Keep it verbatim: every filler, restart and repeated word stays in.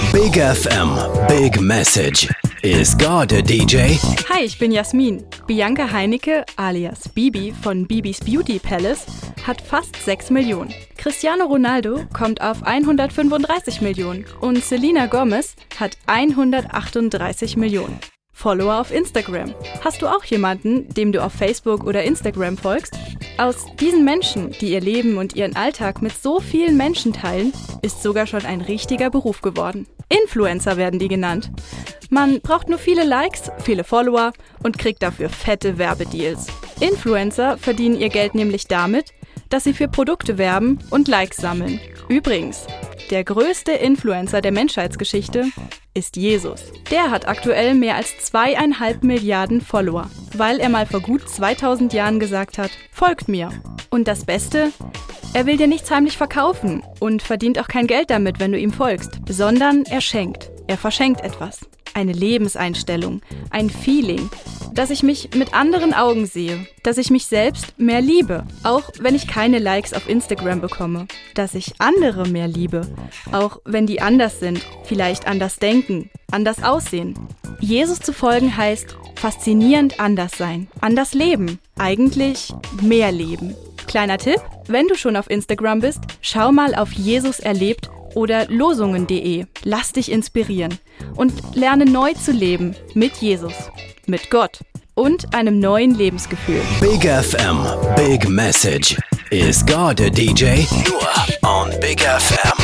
Big F M, Big Message. Is God a D J? Hi, ich bin Jasmin. Bianca Heinecke alias Bibi von Bibis Beauty Palace hat fast sechs Millionen. Cristiano Ronaldo kommt auf hundertfünfunddreißig Millionen und Selena Gomez hat hundertachtunddreißig Millionen. Follower auf Instagram. Hast du auch jemanden, dem du auf Facebook oder Instagram folgst? Aus diesen Menschen, die ihr Leben und ihren Alltag mit so vielen Menschen teilen, ist sogar schon ein richtiger Beruf geworden. Influencer werden die genannt. Man braucht nur viele Likes, viele Follower und kriegt dafür fette Werbedeals. Influencer verdienen ihr Geld nämlich damit, dass sie für Produkte werben und Likes sammeln. Übrigens, der größte Influencer der Menschheitsgeschichte ist Jesus. Der hat aktuell mehr als zweieinhalb Milliarden Follower, weil er mal vor gut zweitausend Jahren gesagt hat, folgt mir. Und das Beste, er will dir nichts heimlich verkaufen und verdient auch kein Geld damit, wenn du ihm folgst, sondern er schenkt. Er verschenkt etwas. Eine Lebenseinstellung, ein Feeling, dass ich mich mit anderen Augen sehe, dass ich mich selbst mehr liebe, auch wenn ich keine Likes auf Instagram bekomme, dass ich andere mehr liebe, auch wenn die anders sind, vielleicht anders denken, anders aussehen. Jesus zu folgen heißt faszinierend anders sein, anders leben, eigentlich mehr leben. Kleiner Tipp, wenn du schon auf Instagram bist, schau mal auf Jesus erlebt oder losungen punkt de. Lass dich inspirieren und lerne neu zu leben mit Jesus, mit Gott und einem neuen Lebensgefühl. Big F M, Big Message. Is God a D J? Nur on Big F M.